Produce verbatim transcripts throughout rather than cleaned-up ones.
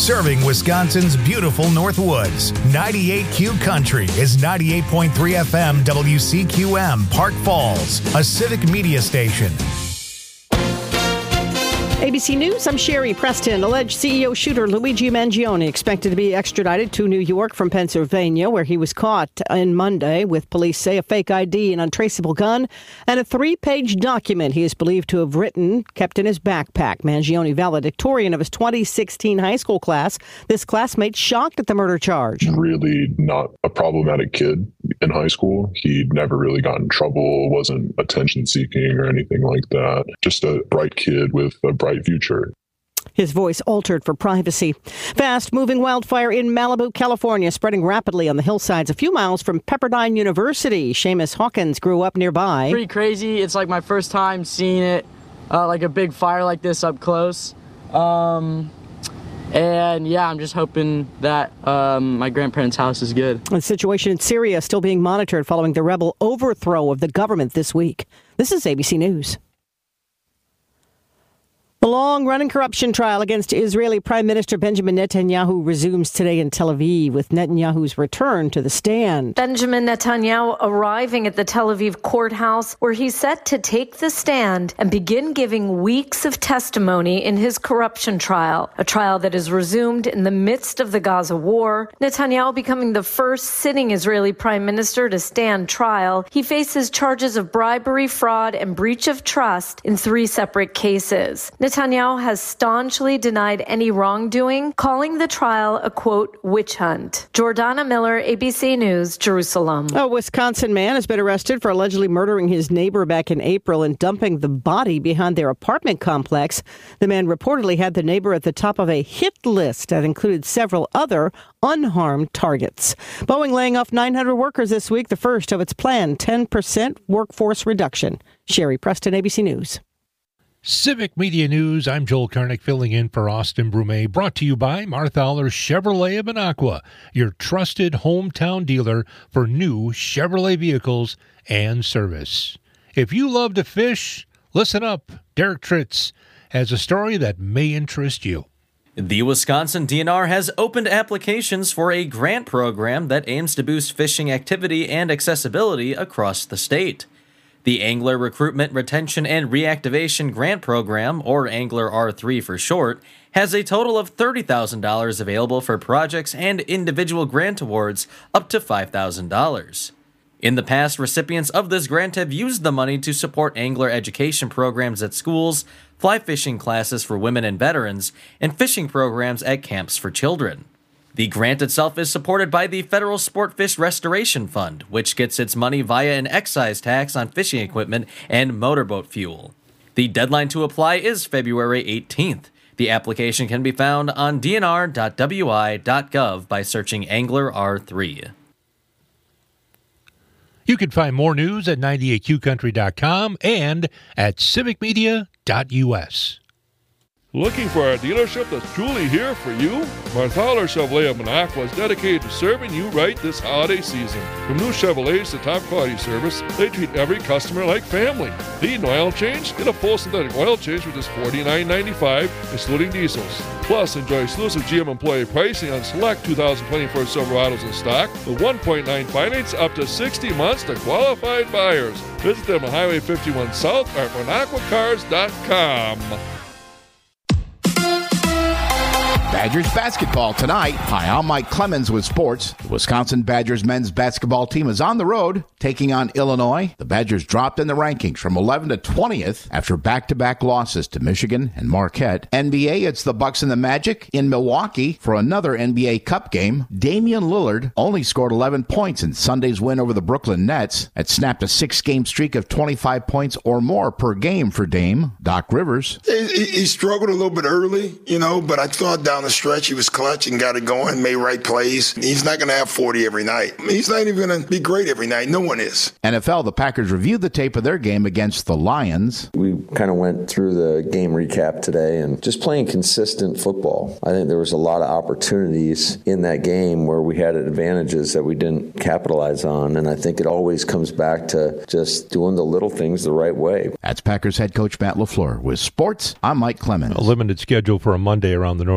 serving Wisconsin's beautiful Northwoods. ninety-eight Q Country is ninety-eight point three F M W C Q M, Park Falls, a civic media station. A B C News, I'm Sherry Preston. Alleged C E O shooter Luigi Mangione expected to be extradited to New York from Pennsylvania, where he was caught on Monday with, police say, a fake I D, an untraceable gun, and a three-page document he is believed to have written, kept in his backpack. Mangione, valedictorian of his twenty sixteen high school class. This classmate shocked at the murder charge. Really not a problematic kid in high school. He'd never really got in trouble, wasn't attention-seeking or anything like that. Just a bright kid with a bright future. His voice altered for privacy. Fast-moving wildfire in Malibu, California, spreading rapidly on the hillsides a few miles from Pepperdine University. Seamus Hawkins grew up nearby. Pretty crazy. It's like my first time seeing it, uh, like a big fire like this up close. Um, and yeah, I'm just hoping that um, my grandparents' house is good. The situation in Syria still being monitored following the rebel overthrow of the government this week. This is A B C News. The long-running corruption trial against Israeli Prime Minister Benjamin Netanyahu resumes today in Tel Aviv, with Netanyahu's return to the stand. Benjamin Netanyahu arriving at the Tel Aviv courthouse, where he's set to take the stand and begin giving weeks of testimony in his corruption trial, a trial that is resumed in the midst of the Gaza war. Netanyahu becoming the first sitting Israeli Prime Minister to stand trial. He faces charges of bribery, fraud, and breach of trust in three separate cases. Netanyahu has staunchly denied any wrongdoing, calling the trial a, quote, witch hunt. Jordana Miller, A B C News, Jerusalem. A Wisconsin man has been arrested for allegedly murdering his neighbor back in April and dumping the body behind their apartment complex. The man reportedly had the neighbor at the top of a hit list that included several other unharmed targets. Boeing laying off nine hundred workers this week, the first of its planned ten percent workforce reduction. Sherry Preston, A B C News. Civic Media News, I'm Joel Karnick filling in for Austin Brumet, brought to you by Marthaler Chevrolet of Minocqua, your trusted hometown dealer for new Chevrolet vehicles and service. If you love to fish, listen up. Derek Tritz has a story that may interest you. The Wisconsin D N R has opened applications for a grant program that aims to boost fishing activity and accessibility across the state. The Angler Recruitment, Retention, and Reactivation Grant Program, or Angler R three for short, has a total of thirty thousand dollars available for projects and individual grant awards up to five thousand dollars. In the past, recipients of this grant have used the money to support angler education programs at schools, fly fishing classes for women and veterans, and fishing programs at camps for children. The grant itself is supported by the Federal Sport Fish Restoration Fund, which gets its money via an excise tax on fishing equipment and motorboat fuel. The deadline to apply is February eighteenth. The application can be found on d n r dot w i dot gov by searching Angler R three. You can find more news at ninety-eight q country dot com and at civic media dot u s. Looking for a dealership that's truly here for you? Marthaler Chevrolet of Minocqua is dedicated to serving you right this holiday season. From new Chevrolets to top quality service, they treat every customer like family. Need an oil change? Get a full synthetic oil change for just forty-nine ninety-five, excluding diesels. Plus, enjoy exclusive G M employee pricing on select two thousand twenty-four Silverados in stock with one point nine finance up to sixty months to qualified buyers. Visit them on Highway fifty-one South or at minocqua cars dot com. Badgers basketball tonight. Hi, I'm Mike Clemens with sports. The Wisconsin Badgers men's basketball team is on the road taking on Illinois. The Badgers dropped in the rankings from eleventh to twentieth after back-to-back losses to Michigan and Marquette. N B A, it's the Bucks and the Magic in Milwaukee for another N B A Cup game. Damian Lillard only scored eleven points in Sunday's win over the Brooklyn Nets. That snapped a six-game streak of twenty-five points or more per game for Dame. Doc Rivers. He, he struggled a little bit early, you know, but I thought down the stretch he was clutch and got it going, made right plays. He's not going to have forty every night. He's not even going to be great every night. No one is. N F L, the Packers reviewed the tape of their game against the Lions. We kind of went through the game recap today and just playing consistent football. I think there was a lot of opportunities in that game where we had advantages that we didn't capitalize on, and I think it always comes back to just doing the little things the right way. That's Packers head coach Matt LaFleur. With sports, I'm Mike Clemens. A limited schedule for a Monday around the Northwoods. The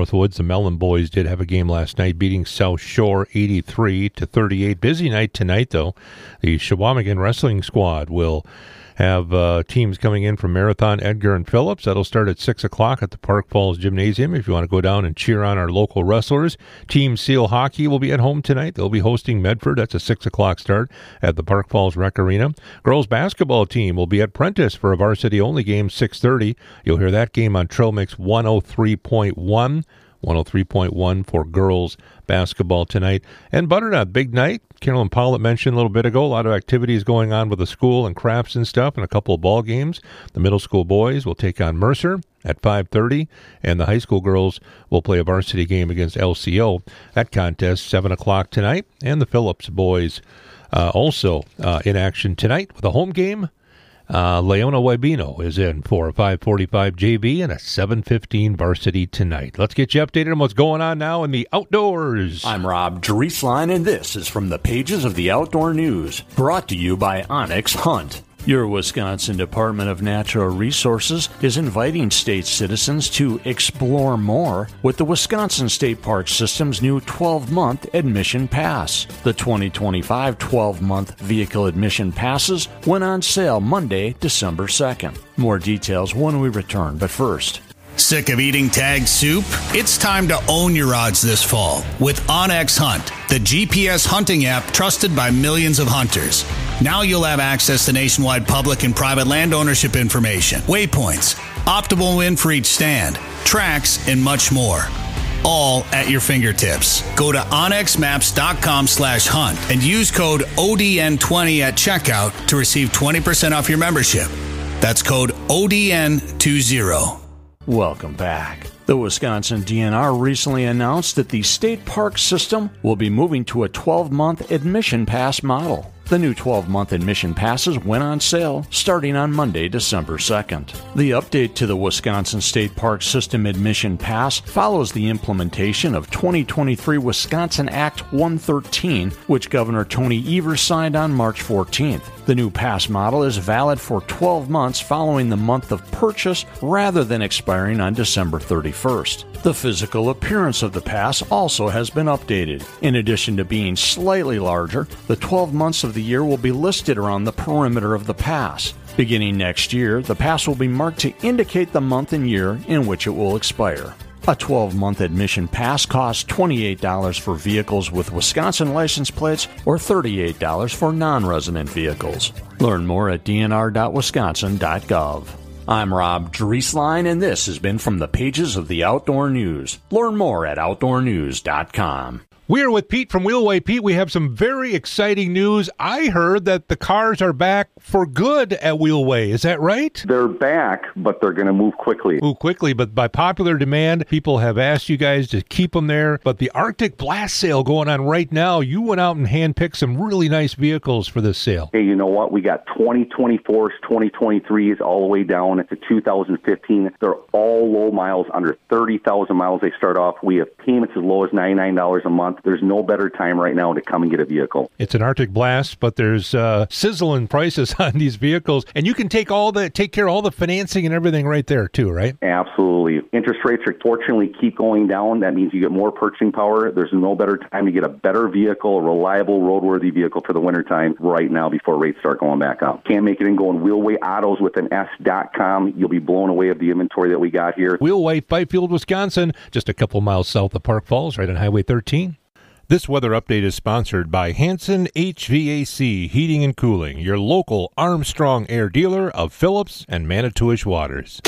Mellon boys did have a game last night, beating South Shore eighty-three to thirty-eight. Busy night tonight, though. The Shawamigan Wrestling Squad will have uh, teams coming in from Marathon, Edgar, and Phillips. That'll start at six o'clock at the Park Falls Gymnasium if you want to go down and cheer on our local wrestlers. Team Seal Hockey will be at home tonight. They'll be hosting Medford. That's a six o'clock start at the Park Falls Rec Arena. Girls basketball team will be at Prentice for a varsity-only game, six thirty. You'll hear that game on Trail Mix one oh three point one. one oh three point one for girls basketball tonight. And Butternut, big night. Carolyn Pollitt mentioned a little bit ago, a lot of activities going on with the school and crafts and stuff, and a couple of ball games. The middle school boys will take on Mercer at five thirty, and the high school girls will play a varsity game against L C O. That contest, seven o'clock tonight, and the Phillips boys uh, also uh, in action tonight with a home game. Uh, Leona Wybino is in for a five forty-five J V and a seven fifteen varsity tonight. Let's get you updated on what's going on now in the outdoors. I'm Rob Drieslein, and this is from the pages of the Outdoor News, brought to you by Onyx Hunt. Your Wisconsin Department of Natural Resources is inviting state citizens to explore more with the Wisconsin State Park System's new twelve-month admission pass. The twenty twenty-five twelve-month vehicle admission passes went on sale Monday, December second. More details when we return, but first... Sick of eating tagged soup? It's time to own your odds this fall with OnX Hunt, the G P S hunting app trusted by millions of hunters. Now you'll have access to nationwide public and private land ownership information, waypoints, optimal wind for each stand, tracks, and much more. All at your fingertips. Go to onx maps dot com slash hunt and use code O D N twenty at checkout to receive twenty percent off your membership. That's code O D N twenty. Welcome back. The Wisconsin D N R recently announced that the state park system will be moving to a twelve-month admission pass model. The new twelve-month admission passes went on sale starting on Monday, December second. The update to the Wisconsin State Park System Admission Pass follows the implementation of twenty twenty-three Wisconsin Act one thirteen, which Governor Tony Evers signed on March fourteenth. The new pass model is valid for twelve months following the month of purchase rather than expiring on December thirty-first. The physical appearance of the pass also has been updated. In addition to being slightly larger, the twelve months of the year will be listed around the perimeter of the pass. Beginning next year, the pass will be marked to indicate the month and year in which it will expire. A twelve-month admission pass costs twenty-eight dollars for vehicles with Wisconsin license plates or thirty-eight dollars for non-resident vehicles. Learn more at d n r dot wisconsin dot gov. I'm Rob Drieslein, and this has been from the pages of the Outdoor News. Learn more at outdoor news dot com. We're with Pete from Wheelway. Pete, we have some very exciting news. I heard that the cars are back for good at Wheelway. Is that right? They're back, but they're going to move quickly. Move quickly, but by popular demand, people have asked you guys to keep them there. But the Arctic Blast sale going on right now, you went out and handpicked some really nice vehicles for this sale. Hey, you know what? We got twenty twenty-fours, twenty twenty-threes, all the way down to two thousand fifteen. They're all low miles, under thirty thousand miles they start off. We have payments as low as ninety-nine dollars a month. There's no better time right now to come and get a vehicle. It's an Arctic Blast, but there's uh, sizzling prices on these vehicles, and you can take all the take care of all the financing and everything right there too, right? Absolutely. Interest rates are fortunately keep going down. That means you get more purchasing power. There's no better time to get a better vehicle, a reliable, roadworthy vehicle for the wintertime right now before rates start going back up. Can't make it in going Wheelway Autos with an S dot com. You'll be blown away of the inventory that we got here. Wheelway, Fifield, Wisconsin, just a couple miles south of Park Falls, right on Highway thirteen. This weather update is sponsored by Hanson H V A C Heating and Cooling, your local Armstrong Air dealer of Phillips and Manitowish Waters.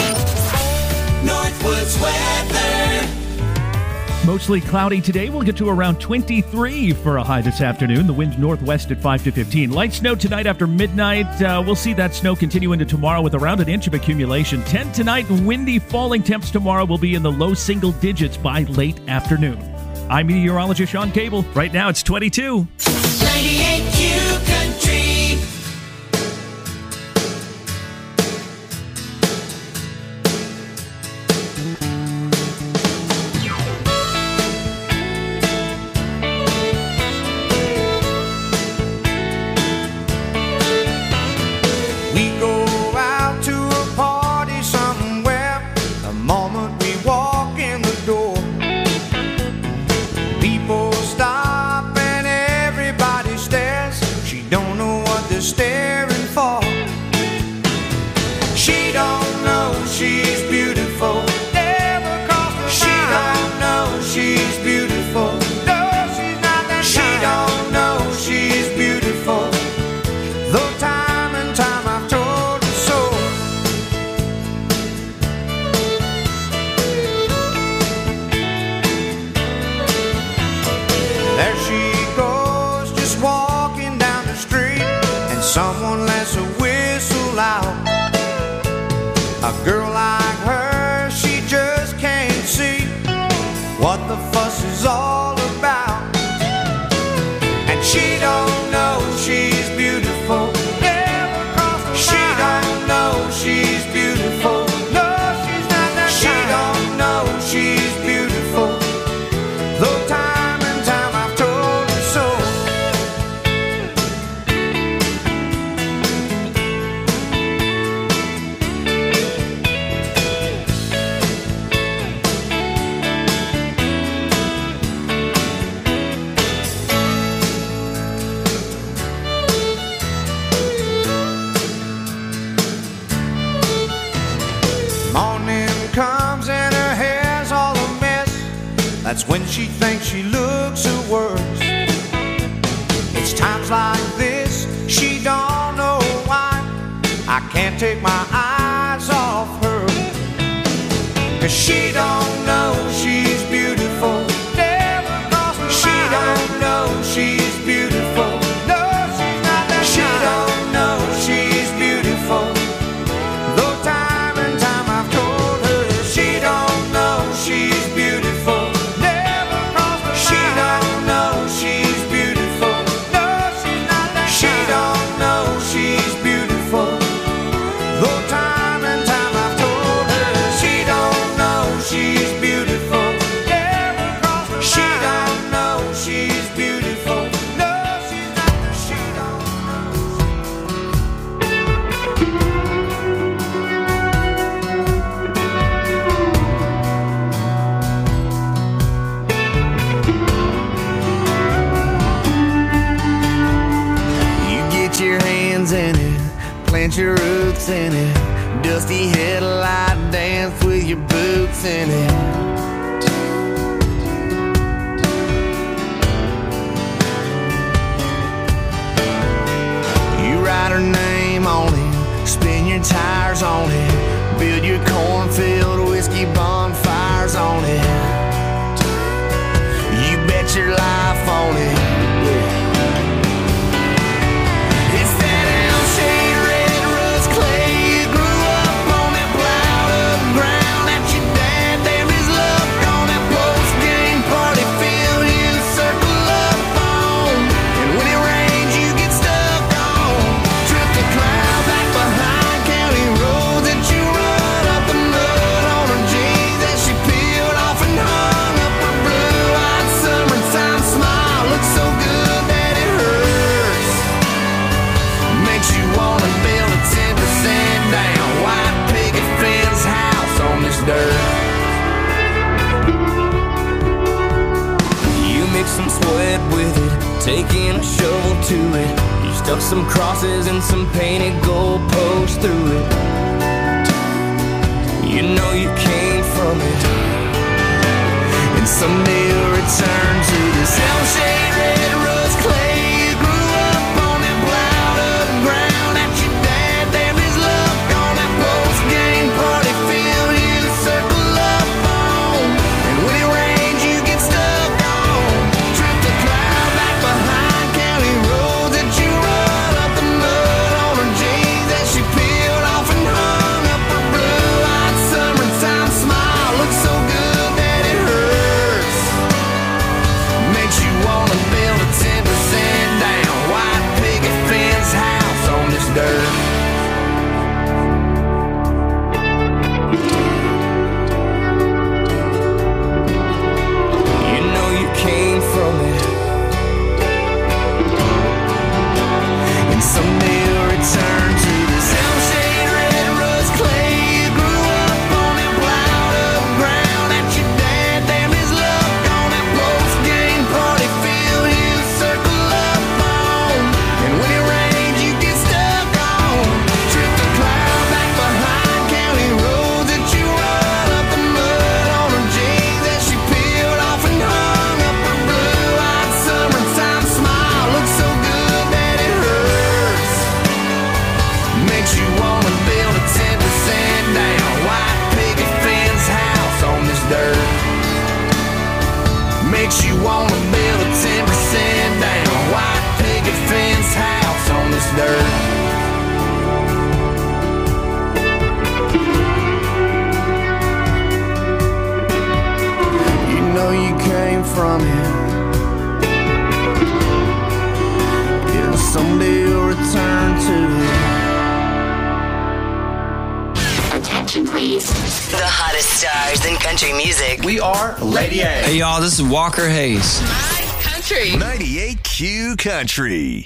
Northwoods weather. Mostly cloudy today. We'll get to around twenty-three for a high this afternoon. The wind northwest at five to fifteen. Light snow tonight after midnight. Uh, we'll see that snow continue into tomorrow with around an inch of accumulation. ten tonight, windy falling temps tomorrow will be in the low single digits by late afternoon. I'm meteorologist Sean Cable. Right now it's twenty-two. ninety-eight Q Country. We go out to a party somewhere the moment we walk in the door. what the fuss is all about. And she don't know she's beautiful. Never crossed her mind. She don't know she's beautiful. No, she's not that She kind. Don't know she's beautiful. Though time and time I've told her so. Morning comes and her hair's all a mess. That's when she thinks she looks her worst. It's times like this she don't know why I can't take my eyes off her. 'Cause she don't know she's beautiful. Never crossed her mind. She don't know she's beautiful. No, she's not that She kind. Don't know she's beautiful. Though time and time I've told her she don't know she's beautiful. Never crossed her She mind. Don't know she's beautiful. No, she's not that She kind. Don't know she's beautiful. Though time and time I've told her she don't know she's beautiful. Never crossed her She mind. Don't know she's beautiful. No, she's not that She don't You get your hands in it, plant your roots in it. Dusty headlight dance with your boots in it. You write her name on it, spin your tires on it, build your cornfield whiskey bonfires on it. You bet your life on it. It's that L-shaped red rust clay. You grew up on that plowed up ground that your dad damned his luck on that post-game party field you circle up on. And when it rains you get stuck on. Trip the cloud back behind county roads that you run up the mud on her jeans that she peeled off and hung up her blue-eyed summertime smile. Looks so good that it hurts. Makes you wanna build a ten percent down white picket fence house on this dirt. You mix some sweat with it, taking a shovel to it. You stuck some crosses and some painted gold posts through it. You know you came from it, and someday you'll return to this L-shaped red rust clay. You grew up on that plowed up ground that your dad damned his luck on that post-game party field you circle up on. And when it rains you get stuck on. Trip the cloud back behind county roads that you run up the mud on her jeans that she peeled off and hung up her blue-eyed summertime smile. Looks so good that it hurts. Makes you wanna build a ten percent down white picket fence house on this dirt. You know you came from it, and someday you'll return to this L-shaped red rust clay. You grew up on that plowed up ground that your dad damned his luck on that post-game party field you circle up on. And when it rains you get stuck on. Trip the cloud back behind county roads that you run up the mud on her jeans that she peeled off and hung up her blue-eyed summertime smile. Looks so good that it hurts. Makes you wanna build a ten percent down white picket fence house on this dirt. Makes you wanna build a ten percent down white picket fence house on this dirt. You know from here. Yeah, someday you'll return to. Attention, please. The hottest stars in country music. We are Lady A. Hey, y'all, this is Walker Hayes. My country. ninety-eight Q Country.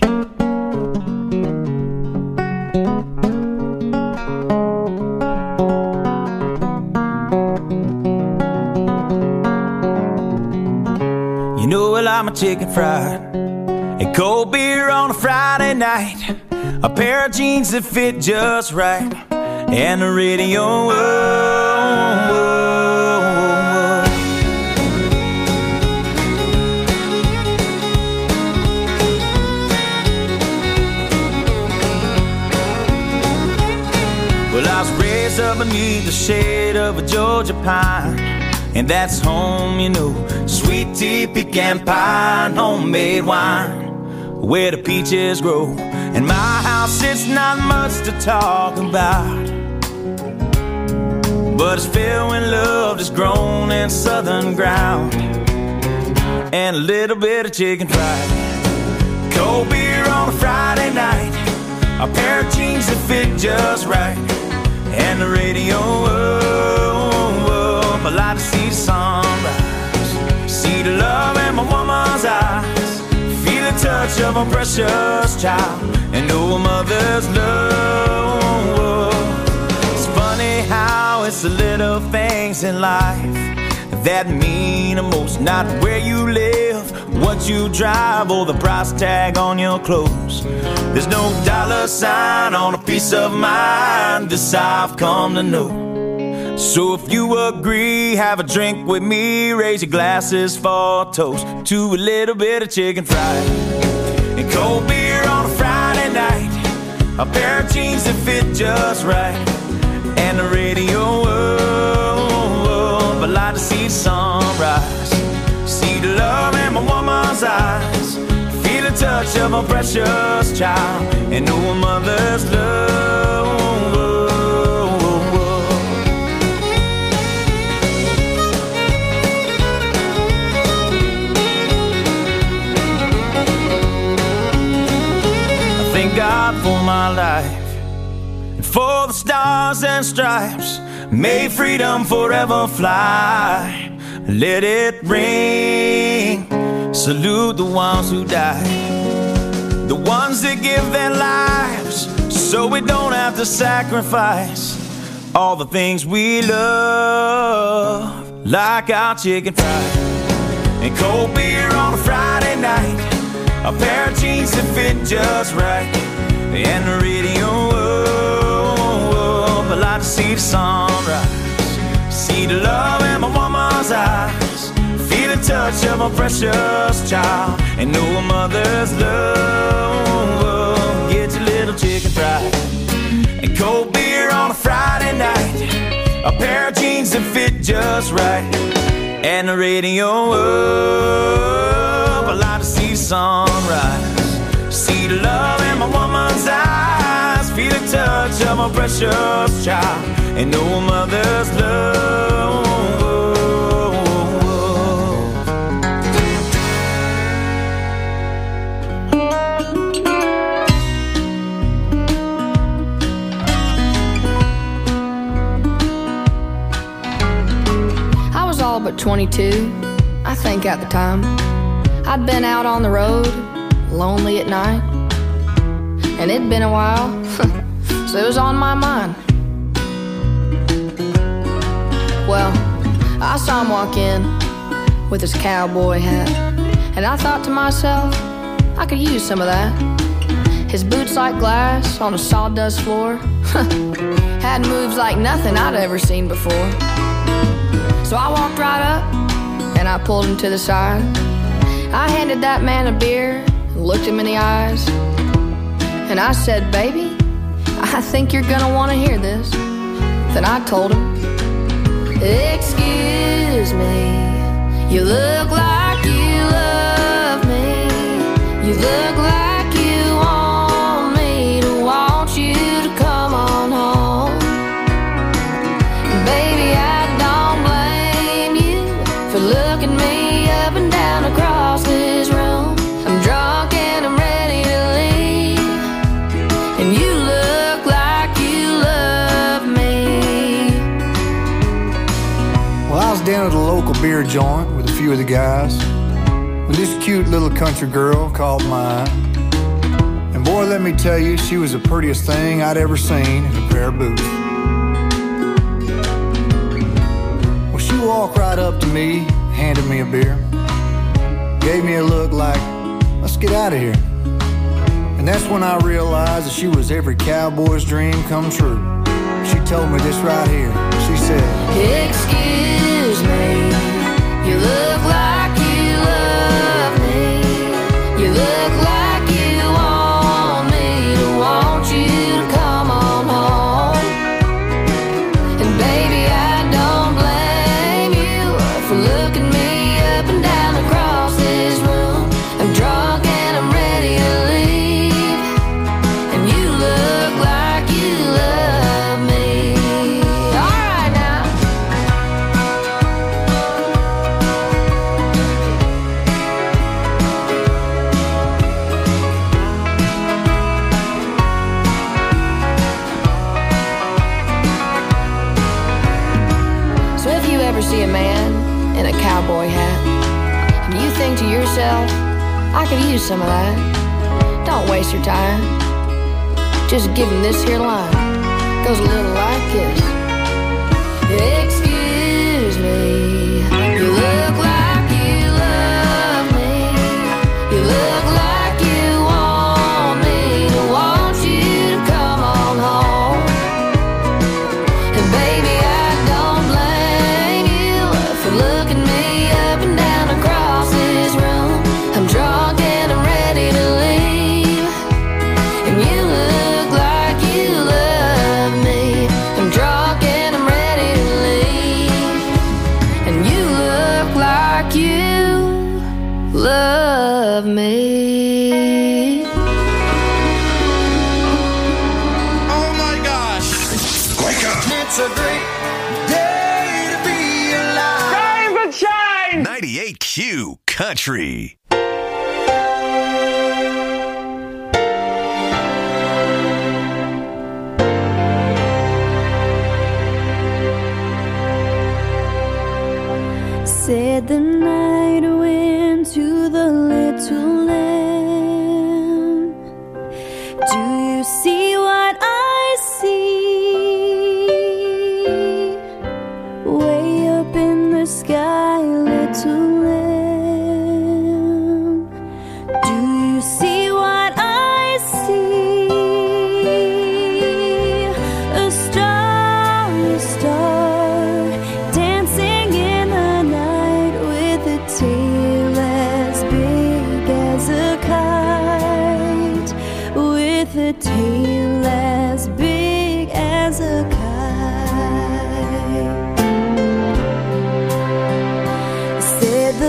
You know, well, I'm a chicken fried and cold beer on a Friday night, a pair of jeans that fit just right, and the radio. Whoa, whoa, whoa. Well, I was raised up beneath the shade of a Georgia pine, and that's home, you know. Sweet tea, pecan pie, and homemade wine, where the peaches grow. In my house, it's not much to talk about, but it's filled with love that's grown in southern ground, and a little bit of chicken fried. Cold beer on a Friday night, a pair of jeans that fit just right, and the radio up. I like to see the sunrise, see the love in my woman's eyes, feel the touch of a precious child, and know a mother's love. It's funny how it's the little things in life that mean the most. Not where you live, what you drive, or the price tag on your clothes. There's no dollar sign on a piece of mind, this I've come to know. So if you agree, have a drink with me, raise your glasses for a toast to a little bit of chicken fried and cold beer on a Friday night, a pair of jeans that fit just right, and the radio up. I like to see the sunrise, see the love in my woman's eyes, feel the touch of a precious child, and know a mother's love. God for my life and for the stars and stripes, may freedom forever fly. Let it ring, salute the ones who died, the ones that give their lives so we don't have to sacrifice all the things we love, like our chicken fried and cold beer on a Friday night, a pair of jeans that fit just right, and the radio up. I like to see the sunrise, see the love in my woman's eyes, feel the touch of a precious child, and know a mother's love. Get your little chicken fried and cold beer on a Friday night, a pair of jeans that fit just right, and the radio up. I like to see the sunrise, see the love in my woman's eyes, feel the touch of a precious child, and know a mother's love. I was all but twenty-two, I think at the time. I'd been out on the road, lonely at night, and it'd been a while, so it was on my mind. Well, I saw him walk in with his cowboy hat, and I thought to myself, I could use some of that. His boots like glass on a sawdust floor, had moves like nothing I'd ever seen before. So I walked right up, and I pulled him to the side. I handed that man a beer, looked him in the eyes, and I said, baby, I think you're gonna wanna hear this. Then I told him, excuse me, you look like you love me, you look like you want me to want you to come on home. Baby, I don't blame you for looking me up up and down across this room. I'm drunk and I'm ready to leave, and you look like you love me. Well, I was down at the local beer joint with a few of the guys when this cute little country girl caught my eye. And boy, let me tell you, she was the prettiest thing I'd ever seen in a pair of boots. Well, she walked right up to me, handed me a beer, gave me a look like, let's get out of here. And that's when I realized that she was every cowboy's dream come true. She told me this right here. She said, excuse me, you look like you love me. You look like you want me to want you to come on home. And baby, I don't blame you for looking me up and down across this room. I'm drunk and I'm ready to leave, and you look like you love me. All right now. So if you ever see a man in a cowboy hat and you think to yourself, I could use some of that, don't waste your time. Just give him this here line. Goes a little like this. Excuse me, you look like you love me. You look like you want me to want you to come on home. And baby, I don't blame you for looking me up and down across this room. I'm drunk and I'm ready to leave, and you look like you love me. I'm drunk and I'm ready to leave, and you look like you love me. Oh my gosh. Wake up. It's a great day to be alive. Rise and shine. ninety-eight Q Country. Said the night wind to the little lamb, do you see what I see? Way up in the sky, little lamb, do you see what I see? A star, a star, dancing in the night with a tail as big as a kite, with a tail as big as a kite. Said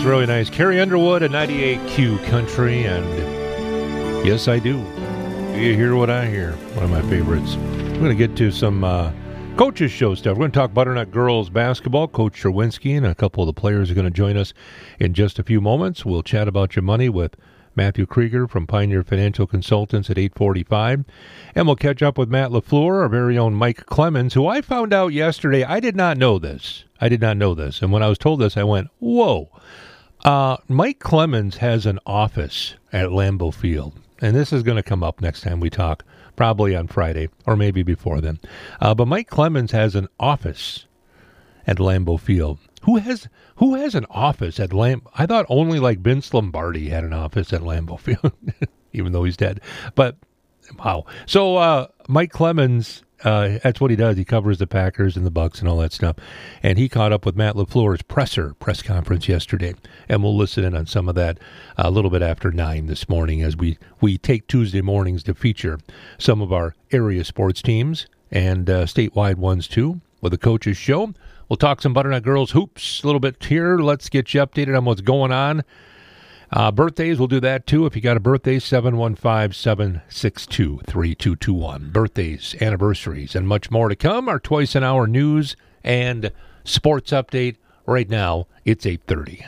It's really nice. Carrie Underwood at ninety-eight Q Country, and yes, I do. Do you hear what I hear? One of my favorites. We're going to get to some uh, coaches show stuff. We're going to talk Butternut girls basketball. Coach Sherwinski and a couple of the players are going to join us in just a few moments. We'll chat about your money with Matthew Krieger from Pioneer Financial Consultants at eight forty-five. And we'll catch up with Matt LaFleur, our very own Mike Clemens, who I found out yesterday. I did not know this. I did not know this. And when I was told this, I went, whoa. Uh, Mike Clemens has an office at Lambeau Field. And this is going to come up next time we talk, probably on Friday or maybe before then. Uh, but Mike Clemens has an office at Lambeau Field. Who has who has an office at Lambeau? I thought only like Vince Lombardi had an office at Lambeau Field, even though he's dead. But, wow. So uh, Mike Clemens, uh, that's what he does. He covers the Packers and the Bucks and all that stuff. And he caught up with Matt LaFleur's presser press conference yesterday. And we'll listen in on some of that a little bit after nine this morning as we, we take Tuesday mornings to feature some of our area sports teams and uh, statewide ones too with the Coaches Show. We'll talk some Butternut Girls hoops a little bit here. Let's get you updated on what's going on. Uh, birthdays, we'll do that too. If you got a birthday, seven one five, seven six two, three two two one. Birthdays, anniversaries, and much more to come. Our twice an hour news and sports update. Right now, it's eight thirty.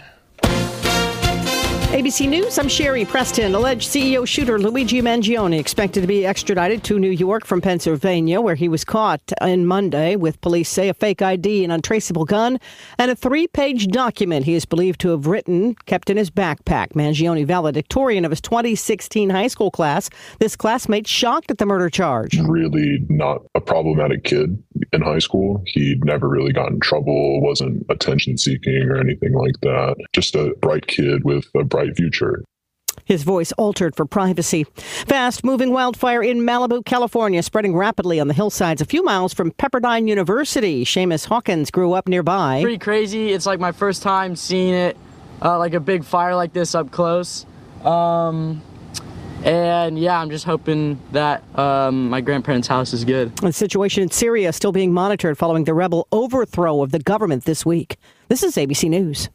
A B C News, I'm Sherry Preston. Alleged C E O shooter Luigi Mangione expected to be extradited to New York from Pennsylvania, where he was caught on Monday with, police say, a fake I D, an untraceable gun, and a three-page document he is believed to have written, kept in his backpack. Mangione, valedictorian of his twenty sixteen high school class. This classmate shocked at the murder charge. Really not a problematic kid in high school. He'd never really got in trouble, wasn't attention-seeking or anything like that. Just a bright kid with a bright future. His voice altered for privacy. Fast-moving wildfire in Malibu, California, spreading rapidly on the hillsides a few miles from Pepperdine University. Seamus Hawkins grew up nearby. Pretty crazy. It's like my first time seeing it, uh, like a big fire like this up close. Um, and yeah, I'm just hoping that um, my grandparents' house is good. The situation in Syria is still being monitored following the rebel overthrow of the government this week. This is A B C News.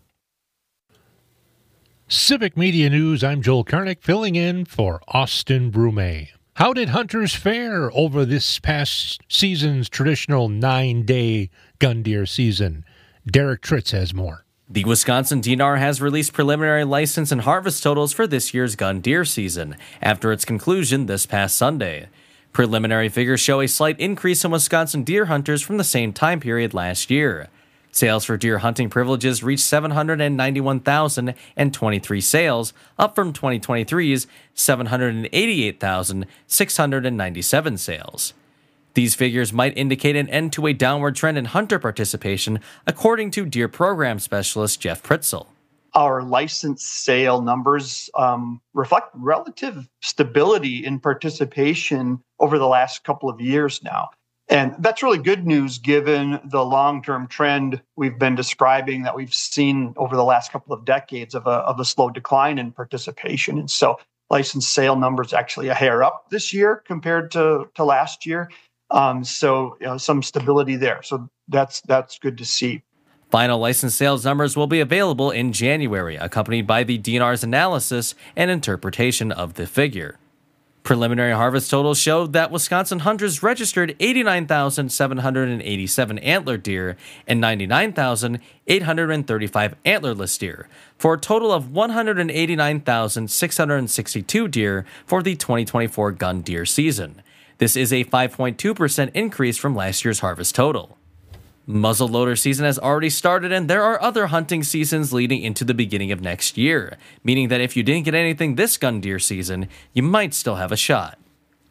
Civic Media News, I'm Joel Karnick, filling in for Austin Brume. How did hunters fare over this past season's traditional nine-day gun deer season? Derek Tritz has more. The Wisconsin D N R has released preliminary license and harvest totals for this year's gun deer season after its conclusion this past Sunday. Preliminary figures show a slight increase in Wisconsin deer hunters from the same time period last year. Sales for deer hunting privileges reached seven hundred ninety-one thousand twenty-three sales, up from twenty twenty-three's seven hundred eighty-eight thousand six hundred ninety-seven sales. These figures might indicate an end to a downward trend in hunter participation, according to deer program specialist Jeff Pritzel. Our license sale numbers um, reflect relative stability in participation over the last couple of years now. And that's really good news given the long-term trend we've been describing that we've seen over the last couple of decades of a, of a slow decline in participation. And so license sale numbers actually a hair up this year compared to, to last year. Um, so you know, some stability there. So that's that's good to see. Final license sales numbers will be available in January, accompanied by the D N R's analysis and interpretation of the figure. Preliminary harvest totals showed that Wisconsin hunters registered eighty-nine thousand seven hundred eighty-seven antlered deer and ninety-nine thousand eight hundred thirty-five antlerless deer, for a total of one hundred eighty-nine thousand six hundred sixty-two deer for the twenty twenty-four gun deer season. This is a five point two percent increase from last year's harvest total. Muzzleloader season has already started, and there are other hunting seasons leading into the beginning of next year, meaning that if you didn't get anything this gun deer season, you might still have a shot.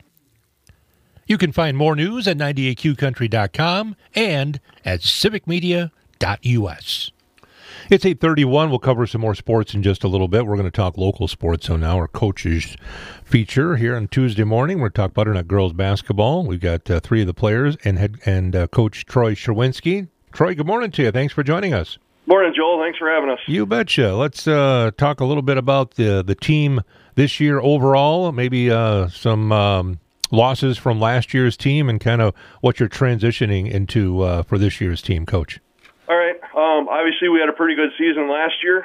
You can find more news at ninety-eight Q country dot com and at civic media dot U S. It's eight thirty-one. We'll cover some more sports in just a little bit. We're going to talk local sports on our coaches feature here on Tuesday morning. We're going to talk Butternut girls basketball. We've got uh, three of the players and head and uh, Coach Troy Sherwinski. Troy, good morning to you. Thanks for joining us. Morning, Joel. Thanks for having us. You betcha. Let's uh, talk a little bit about the the team this year overall. Maybe uh, some um, losses from last year's team and kind of what you're transitioning into uh, for this year's team, Coach. All right. Um, obviously, we had a pretty good season last year.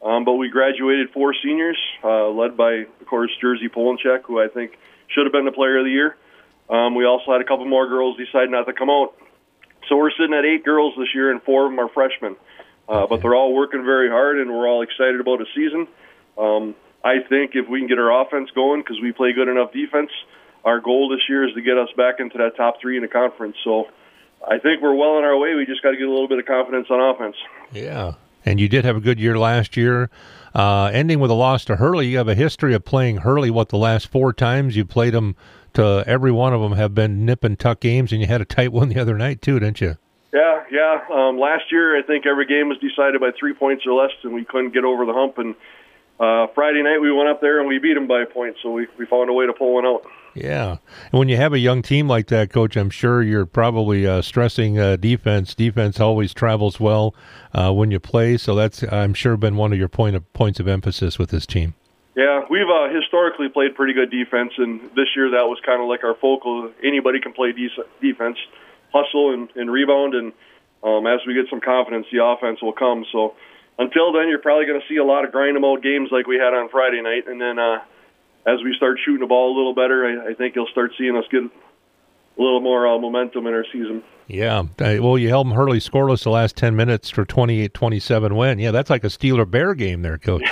Um, but we graduated four seniors, uh, led by, of course, Jersey Polenchek, who I think should have been the player of the year. Um, we also had a couple more girls decide not to come out. So we're sitting at eight girls this year, and four of them are freshmen. Uh, but they're all working very hard, and we're all excited about the season. Um, I think if we can get our offense going, because we play good enough defense, our goal this year is to get us back into that top three in the conference. So I think we're well on our way. We just got to get a little bit of confidence on offense. Yeah. And you did have a good year last year, uh, ending with a loss to Hurley. You have a history of playing Hurley, what, the last four times you played them, to every one of them have been nip and tuck games, and you had a tight one the other night too, didn't you? Yeah, yeah. Um, last year, I think every game was decided by three points or less, and we couldn't get over the hump. And uh, Friday night, we went up there and we beat them by a point, so we, we found a way to pull one out. Yeah. And when you have a young team like that, Coach, I'm sure you're probably uh, stressing uh, defense. Defense always travels well uh, when you play, so that's, I'm sure, been one of your point of points of emphasis with this team. Yeah, we've uh, historically played pretty good defense, and this year that was kind of like our focal. Anybody can play de- defense, hustle and, and rebound, and um, as we get some confidence, the offense will come. So until then, you're probably going to see a lot of grind-em-out games like we had on Friday night, and then uh, as we start shooting the ball a little better, I, I think you'll start seeing us get a little more uh, momentum in our season. Yeah. Well, you held them Hurley scoreless the last ten minutes for twenty-eight twenty-seven win. Yeah, that's like a Steeler-Bear game there, Coach.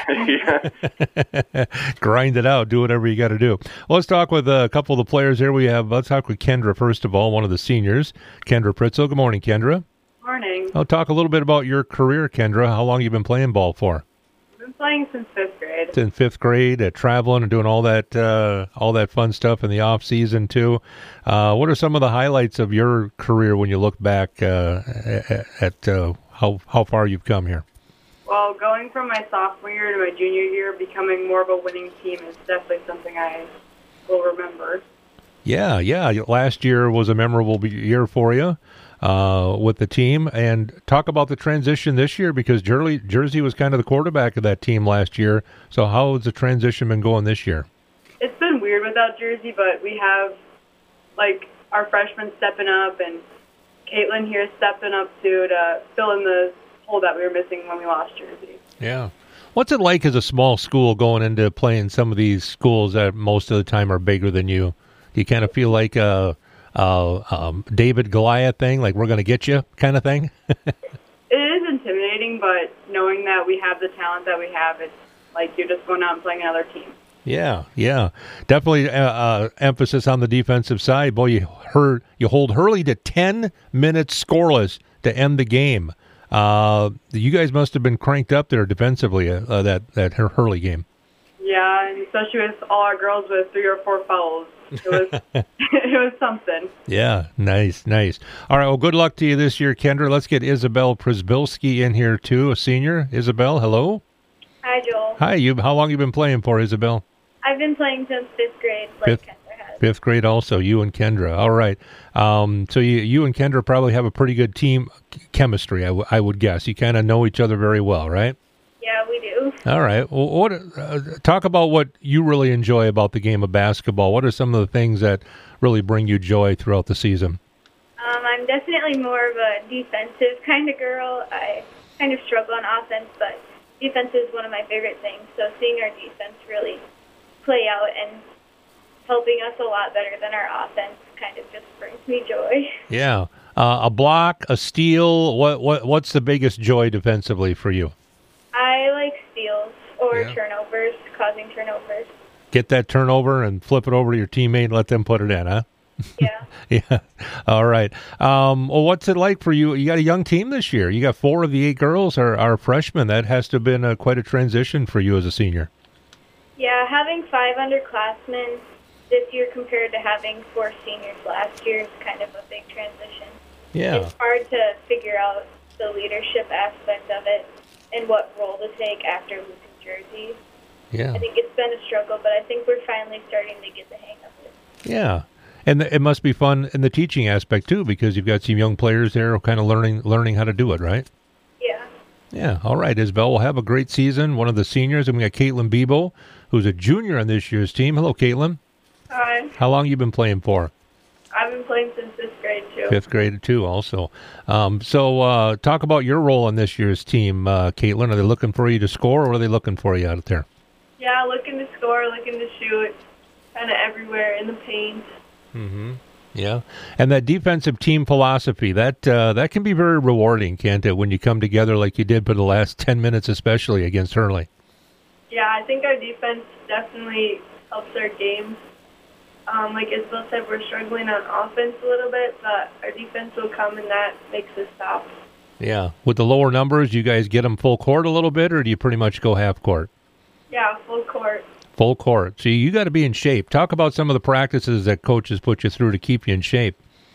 Yeah. Grind it out. Do whatever you got to do. Well, let's talk with a couple of the players here. We have, let's talk with Kendra, first of all, one of the seniors, Kendra Pritzel. Good morning, Kendra. Morning. I'll talk a little bit about your career, Kendra. How long you been playing ball for? I've been playing since fifth grade. In fifth grade, uh, traveling and doing all that, uh, all that fun stuff in the off season too. Uh, what are some of the highlights of your career when you look back uh, at, at uh, how how far you've come here? Well, going from my sophomore year to my junior year, becoming more of a winning team is definitely something I will remember. Yeah, yeah. Last year was a memorable year for you uh, with the team. And talk about the transition this year, because Jersey, Jersey was kind of the quarterback of that team last year. So how has the transition been going this year? It's been weird without Jersey, but we have, like, our freshmen stepping up, and Caitlin here stepping up too to fill in the hole that we were missing when we lost Jersey. Yeah. What's it like as a small school going into playing some of these schools that most of the time are bigger than you? Do you kind of feel like a, a um, David Goliath thing, like we're going to get you kind of thing? It is intimidating, but knowing that we have the talent that we have, it's like you're just going out and playing another team. Yeah, yeah. Definitely uh, uh, emphasis on the defensive side. Boy, you, heard, you hold Hurley to ten minutes scoreless to end the game. Uh, you guys must have been cranked up there defensively, uh, that, that Hurley game. Yeah, and especially with all our girls with three or four fouls. It was, it was something. Yeah, nice, nice. All right, well, good luck to you this year, Kendra. Let's get Isabel Przybylski in here, too, a senior. Isabel, hello. Hi, Joel. Hi, you. How long you been playing for, Isabel? I've been playing since fifth grade, like Fifth, Kendra has. fifth grade also, you and Kendra. All right. Um, so you, you and Kendra probably have a pretty good team chemistry, I, w- I would guess. You kind of know each other very well, right? Yeah, we do. All right. Well, what? Uh, talk about what you really enjoy about the game of basketball. What are some of the things that really bring you joy throughout the season? Um, I'm definitely more of a defensive kind of girl. I kind of struggle on offense, but defense is one of my favorite things. So seeing our defense really play out and helping us a lot better than our offense kind of just brings me joy. Yeah. Uh, a block, a steal. What? What? What's the biggest joy defensively for you? I like steals or Yeah. turnovers, causing turnovers. Get that turnover and flip it over to your teammate and let them put it in, huh? Yeah. Yeah. All right. Um, well, what's it like for you? You got a young team this year. You got four of the eight girls are, are freshmen. That has to have been a, quite a transition for you as a senior. Yeah, having five underclassmen this year compared to having four seniors last year is kind of a big transition. Yeah. It's hard to figure out the leadership aspect of it and what role to take after losing Jersey. Yeah. I think it's been a struggle, but I think we're finally starting to get the hang of it. Yeah. And it must be fun in the teaching aspect, too, because you've got some young players there kind of learning learning how to do it, right? Yeah. Yeah. All right, Isabel. We'll have a great season. One of the seniors, and we got Caitlin Bebo, who's a junior on this year's team. Hello, Caitlin. Hi. How long you been playing for? I've been playing since fifth grade, too. Fifth grade, too, also. Um, so uh, talk about your role on this year's team, uh, Caitlin. Are they looking for you to score, or are they looking for you out there? Yeah, looking to score, looking to shoot, kind of everywhere in the paint. Mm-hmm. Yeah. And that defensive team philosophy, that uh, that can be very rewarding, can't it, when you come together like you did for the last ten minutes, especially against Hurley? Yeah, I think our defense definitely helps our game. Um, like Isabel said, we're struggling on offense a little bit, but our defense will come, and that makes us stop. Yeah. With the lower numbers, you guys get them full court a little bit, or do you pretty much go half court? Yeah, full court. Full court. So you got to be in shape. Talk about some of the practices that coaches put you through to keep you in shape.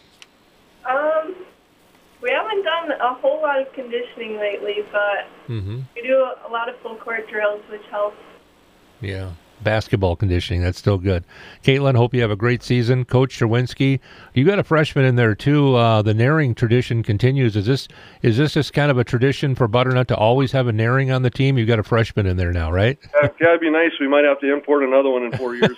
Um, we haven't done a whole lot of conditioning lately, but mm-hmm. we do a lot of full court drills, which helps. Yeah. Basketball conditioning, that's still good. Caitlin, hope you have a great season. Coach Cherwinski, you got a freshman in there too. Uh, the Naring tradition continues. Is this is this just kind of a tradition for Butternut to always have a Naring on the team? You got a freshman in there now, right? Yeah, that'd be nice. We might have to import another one in four years.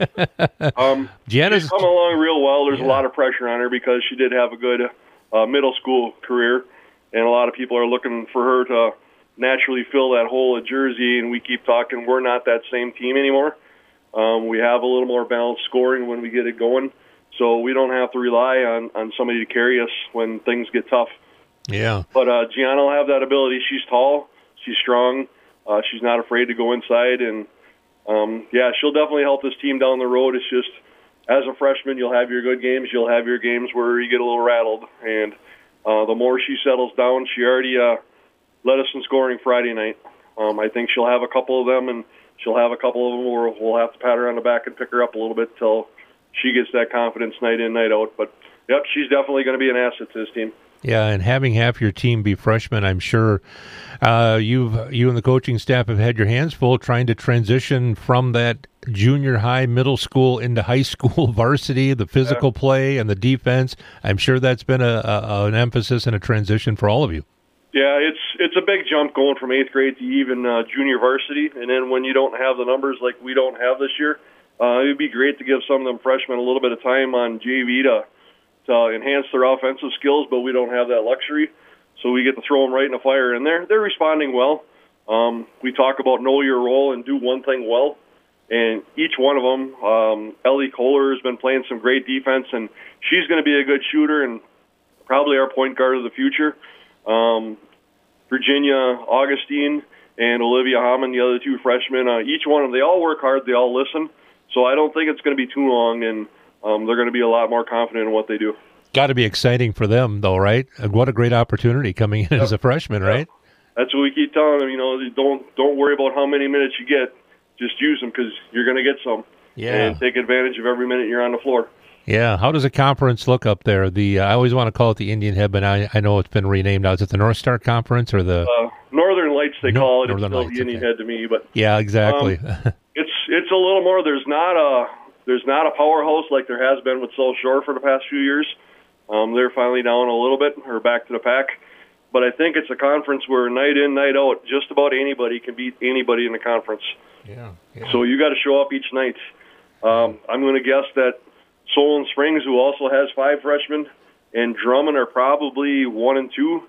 But um, Gianna's she's come along real well. There's yeah. a lot of pressure on her because she did have a good uh, middle school career, and a lot of people are looking for her to naturally fill that hole at Jersey, and we keep talking we're not that same team anymore. Um, we have a little more balanced scoring when we get it going, so we don't have to rely on, on somebody to carry us when things get tough. Yeah. But uh, Gianna will have that ability. She's tall, she's strong, uh, she's not afraid to go inside, and um, yeah, she'll definitely help this team down the road. It's just, as a freshman, you'll have your good games, you'll have your games where you get a little rattled, and uh, the more she settles down, she already uh, led us in scoring Friday night. Um, I think she'll have a couple of them, and she'll have a couple of them where we'll have to pat her on the back and pick her up a little bit till she gets that confidence night in, night out. But, yep, she's definitely going to be an asset to this team. Yeah, and having half your team be freshmen, I'm sure uh, you've you and the coaching staff have had your hands full trying to transition from that junior high, middle school into high school varsity, the physical yeah. play and the defense. I'm sure that's been a, a an emphasis and a transition for all of you. Yeah, it's it's a big jump going from eighth grade to even uh, junior varsity, and then when you don't have the numbers like we don't have this year, uh, it would be great to give some of them freshmen a little bit of time on J V to to enhance their offensive skills, but we don't have that luxury, so we get to throw them right in the fire, and they're they're responding well. Um, we talk about know your role and do one thing well, and each one of them, um, Ellie Kohler has been playing some great defense, and she's going to be a good shooter and probably our point guard of the future. Um, Virginia Augustine and Olivia Hammond, the other two freshmen, uh, each one of them, they all work hard, they all listen. So I don't think it's going to be too long, and um, they're going to be a lot more confident in what they do. Got to be exciting for them, though, right? What a great opportunity coming in yep. as a freshman, right? Yep. That's what we keep telling them. You know, don't don't worry about how many minutes you get. Just use them because you're going to get some. Yeah. And take advantage of every minute you're on the floor. Yeah. How does a conference look up there? The uh, I always want to call it the Indian Head, but I, I know it's been renamed now. Is it the North Star Conference or the uh, Northern Lights? They no, call it. Northern it's still Lights, the Indian okay. Head to me, but yeah, exactly. Um, it's it's a little more. There's not a there's not a powerhouse like there has been with South Shore for the past few years. Um, they're finally down a little bit or back to the pack, but I think it's a conference where night in, night out, just about anybody can beat anybody in the conference. Yeah. yeah. So you got to show up each night. Um, I'm going to guess that Solon Springs, who also has five freshmen, and Drummond are probably one and two.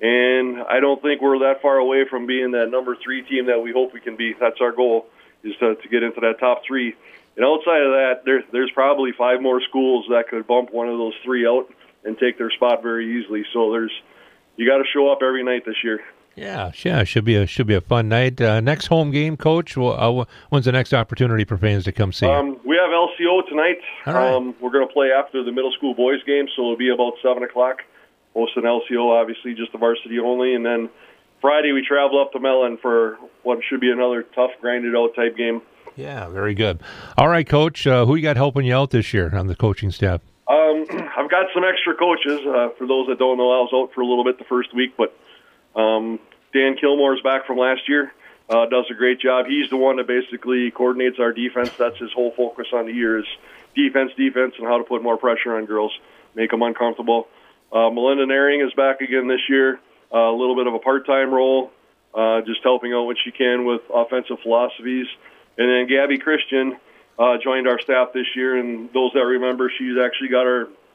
And I don't think we're that far away from being that number three team that we hope we can be. That's our goal, is to, to get into that top three. And outside of that, there, there's probably five more schools that could bump one of those three out and take their spot very easily. So there's you got to show up every night this year. Yeah, yeah, should be a should be a fun night. Uh, next home game, Coach. Well, uh, when's the next opportunity for fans to come see you? Um, we have L C O tonight. All right. Um, we're going to play after the middle school boys game, so it'll be about seven o'clock. Hosting L C O, obviously, just the varsity only, and then Friday we travel up to Mellon for what should be another tough, grinded out type game. Yeah, very good. All right, Coach. Uh, who you got helping you out this year on the coaching staff? Um, I've got some extra coaches. Uh, for those that don't know, I was out for a little bit the first week, but um, Dan Kilmore's back from last year. Uh, does a great job. He's the one that basically coordinates our defense. That's his whole focus on the year is defense, defense, and how to put more pressure on girls, make them uncomfortable. Uh, Melinda Naring is back again this year. Uh, a little bit of a part-time role, uh, just helping out when she can with offensive philosophies. And then Gabby Christian uh, joined our staff this year, and those that remember, she's actually got her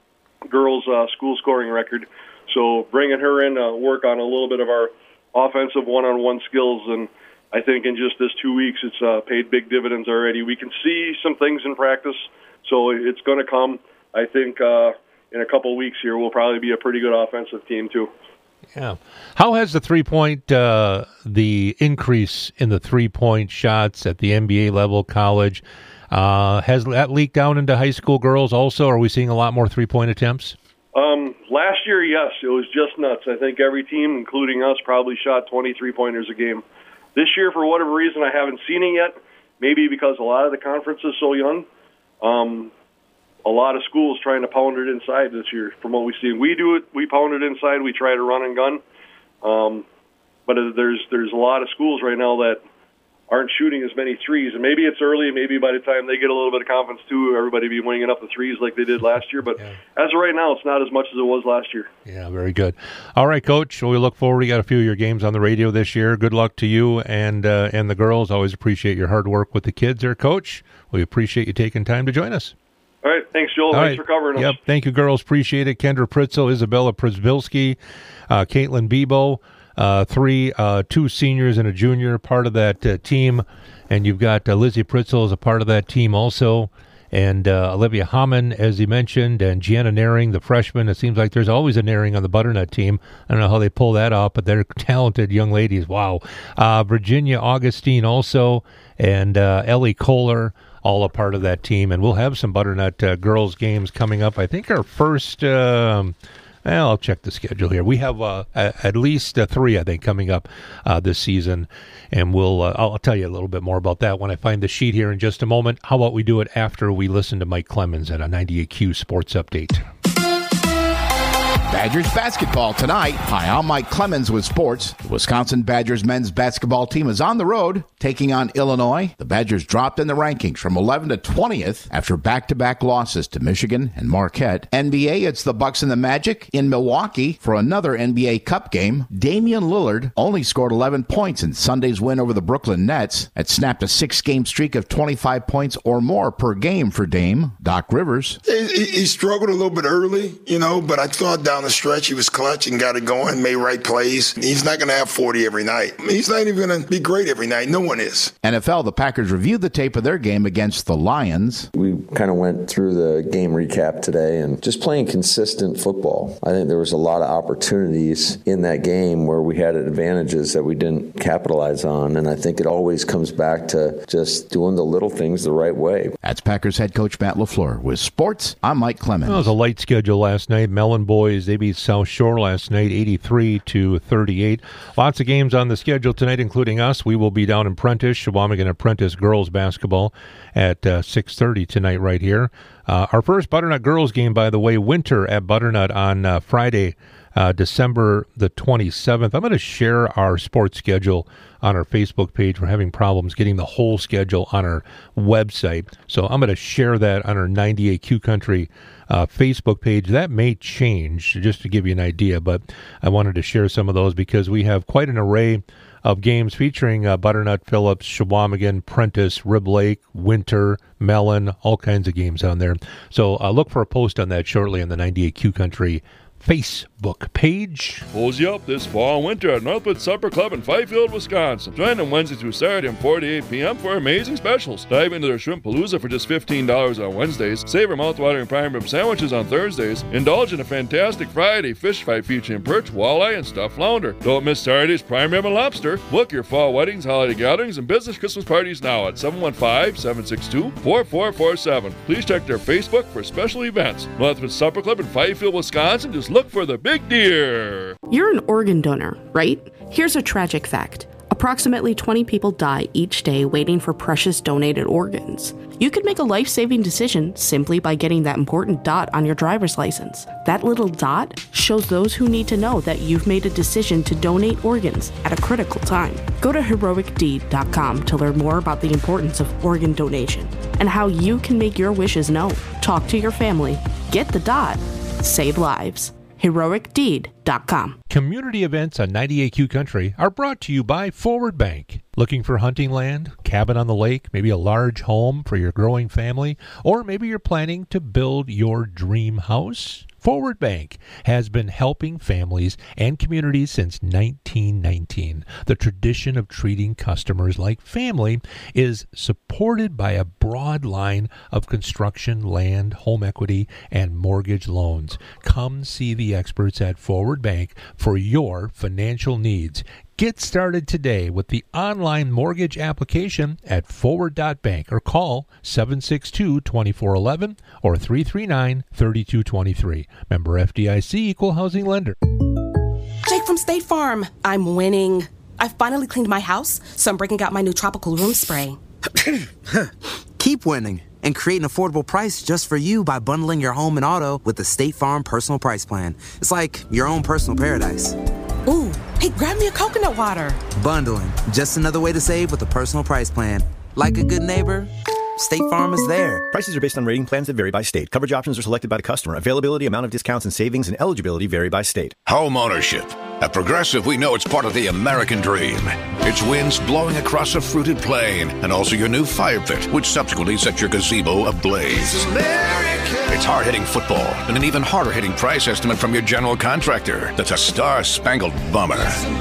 girls' uh, school scoring record. So bringing her in to work on a little bit of our offensive one-on-one skills, and I think in just this two weeks it's uh, paid big dividends already. We can see some things in practice, so it's going to come. I think uh, in a couple of weeks here we'll probably be a pretty good offensive team too. Yeah. How has the three-point, uh, the increase in the three-point shots at the N B A level, college, uh, has that leaked down into high school girls also? Are we seeing a lot more three-point attempts? Um, last year, yes, it was just nuts. I think every team, including us, probably shot twenty three-pointers a game. This year, for whatever reason, I haven't seen it yet. Maybe because a lot of the conference is so young. Um, a lot of schools trying to pound it inside this year from what we see. We do it, we pound it inside, we try to run and gun. Um, but there's there's a lot of schools right now that aren't shooting as many threes. And maybe it's early, maybe by the time they get a little bit of confidence too, everybody be winging up the threes like they did last year. But yeah. As of right now, it's not as much as it was last year. Yeah, very good. All right, Coach, well, we look forward. You got a few of your games on the radio this year. Good luck to you and uh, and the girls. Always appreciate your hard work with the kids there, Coach. We appreciate you taking time to join us. All right, thanks, Joel. All thanks right. for covering us. Yep, thank you, girls. Appreciate it. Kendra Pritzel, Isabella Przbilski, uh, Caitlin Bebo, uh, three, uh, two seniors and a junior, part of that uh, team. And you've got uh, Lizzie Pritzel as a part of that team also. And uh, Olivia Hamann, as he mentioned, and Gianna Naring, the freshman. It seems like there's always a Naring on the Butternut team. I don't know how they pull that off, but they're talented young ladies. Wow. Uh, Virginia Augustine also, and uh, Ellie Kohler, all a part of that team. And we'll have some Butternut uh, girls games coming up. I think our first, um, well, I'll check the schedule here. We have uh, at least uh, three, I think, coming up uh, this season. And we'll, uh, I'll tell you a little bit more about that when I find the sheet here in just a moment. How about we do it after we listen to Mike Clemens at a ninety-eight Q Sports Update. Badgers basketball tonight. Hi, I'm Mike Clemens with sports. The Wisconsin Badgers men's basketball team is on the road taking on Illinois. The Badgers dropped in the rankings from eleventh to twentieth after back-to-back losses to Michigan and Marquette. N B A, it's the Bucks and the Magic in Milwaukee for another N B A Cup game. Damian Lillard only scored eleven points in Sunday's win over the Brooklyn Nets. It snapped a six-game streak of twenty-five points or more per game for Dame. Doc Rivers. He, he struggled a little bit early, you know, but I thought down the stretch he was clutch and got it going, made right plays. He's not going to have forty every night. He's not even going to be great every night. No one is. N F L, the Packers reviewed the tape of their game against the Lions. We kind of went through the game recap today and just playing consistent football. I think there was a lot of opportunities in that game where we had advantages that we didn't capitalize on, and I think it always comes back to just doing the little things the right way. That's Packers head coach Matt LaFleur. With sports, I'm Mike Clemens. Well, it was a light schedule last night. Mellon boys, they beat South Shore last night, eighty-three to thirty-eight. Lots of games on the schedule tonight, including us. We will be down in Prentice, Shawamigan Apprentice girls basketball at uh, six thirty tonight right here. Uh, our first Butternut girls game, by the way, winter at Butternut on uh, Friday, uh, December the twenty-seventh. I'm going to share our sports schedule on our Facebook page. We're having problems getting the whole schedule on our website. So I'm going to share that on our ninety-eight Q Country uh, Facebook page. That may change, just to give you an idea, but I wanted to share some of those because we have quite an array of games featuring uh, Butternut, Phillips, Shawamigan, Prentice, Rib Lake, Winter, Mellon, all kinds of games on there. So uh, look for a post on that shortly on the ninety-eight Q Country Facebook page. Pulls you up this fall and winter at Northwood Supper Club in Fifield, Wisconsin. Join them Wednesday through Saturday from four to eight p.m. for amazing specials. Dive into their shrimp palooza for just fifteen dollars on Wednesdays. Savor mouthwatering prime rib sandwiches on Thursdays. Indulge in a fantastic Friday fish fry featuring perch, walleye, and stuffed flounder. Don't miss Saturday's prime rib and lobster. Book your fall weddings, holiday gatherings, and business Christmas parties now at seven one five, seven six two, four four four seven. Please check their Facebook for special events. Northwood Supper Club in Fifield, Wisconsin. Just look for the big deer. You're an organ donor, right? Here's a tragic fact. Approximately twenty people die each day waiting for precious donated organs. You could make a life-saving decision simply by getting that important dot on your driver's license. That little dot shows those who need to know that you've made a decision to donate organs at a critical time. Go to heroic deed dot com to learn more about the importance of organ donation and how you can make your wishes known. Talk to your family, get the dot, save lives. heroic deed dot com. Community events on ninety-eight Q Country are brought to you by Forward Bank. Looking for hunting land, cabin on the lake, maybe a large home for your growing family, or maybe you're planning to build your dream house? Forward Bank has been helping families and communities since nineteen nineteen. The tradition of treating customers like family is supported by a broad line of construction, land, home equity, and mortgage loans. Come see the experts at Forward Bank for your financial needs. Get started today with the online mortgage application at forward dot bank or call seven six two, two four one one or three three nine, three two two three. Member F D I C, Equal Housing Lender. Jake from State Farm. I'm winning. I finally cleaned my house, so I'm breaking out my new tropical room spray. Keep winning and create an affordable price just for you by bundling your home and auto with the State Farm Personal Price Plan. It's like your own personal paradise. Ooh, hey, grab me a coconut water. Bundling, just another way to save with a personal price plan. Like a good neighbor, State Farm is there. Prices are based on rating plans that vary by state. Coverage options are selected by the customer. Availability, amount of discounts and savings, and eligibility vary by state. Home ownership. At Progressive, we know it's part of the American dream. It's winds blowing across a fruited plain, and also your new fire pit, which subsequently sets your gazebo ablaze. It's hard-hitting football, and an even harder-hitting price estimate from your general contractor. That's a star-spangled bummer.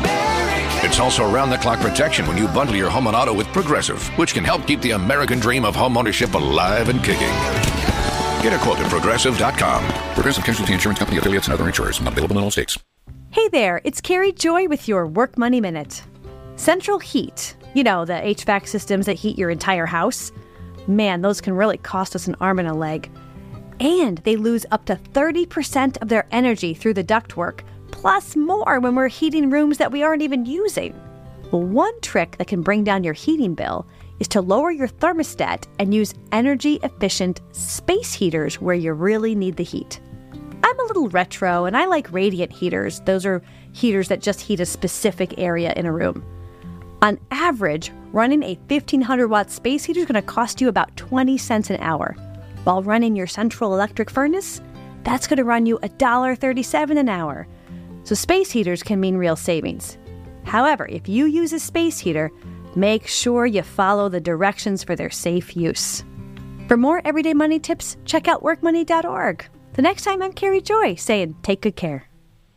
It's also around-the-clock protection when you bundle your home and auto with Progressive, which can help keep the American dream of home ownership alive and kicking. Get a quote at Progressive dot com. Progressive Casualty Insurance Company, affiliates, and other insurers. Not available in all states. Hey there, it's Carrie Joy with your Work Money Minute. Central Heat, you know, the H V A C systems that heat your entire house. Man, those can really cost us an arm and a leg. And they lose up to thirty percent of their energy through the ductwork, plus more when we're heating rooms that we aren't even using. Well, one trick that can bring down your heating bill is to lower your thermostat and use energy-efficient space heaters where you really need the heat. I'm a little retro, and I like radiant heaters. Those are heaters that just heat a specific area in a room. On average, running a fifteen hundred watt space heater is going to cost you about twenty cents an hour. While running your central electric furnace, that's going to run you one dollar and thirty-seven cents an hour. So space heaters can mean real savings. However, if you use a space heater, make sure you follow the directions for their safe use. For more everyday money tips, check out work money dot org. The next time, I'm Carrie Joy saying, take good care.